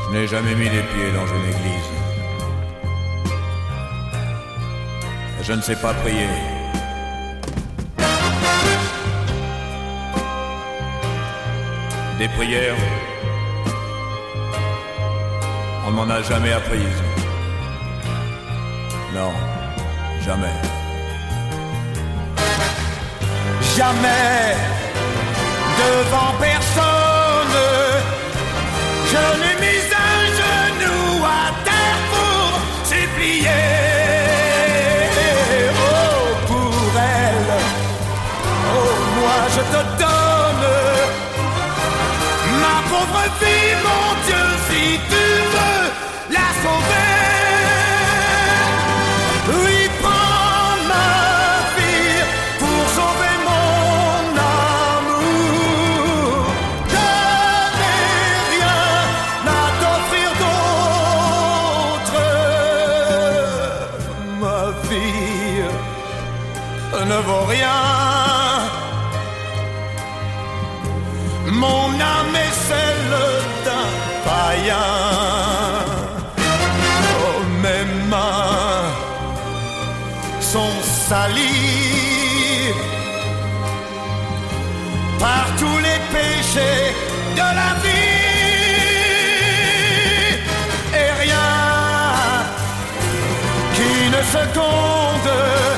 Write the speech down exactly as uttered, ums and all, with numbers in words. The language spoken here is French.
Je n'ai jamais mis les pieds dans une église. Je ne sais pas prier. Des prières, on m'en a jamais apprises. Non, jamais. Jamais devant personne je n'ai mis un genou à terre pour supplier. Oh, pour elle, oh, moi je te donne ma pauvre vie, mon Dieu, si tu veux la sauver. Oui, prends ma vie pour sauver mon amour. Je n'ai rien à t'offrir d'autre. Ma vie ne vaut rien. Mon âme est celle d'un païen. Oh, mes mains sont salies par tous les péchés de la vie. Et rien qu'une seconde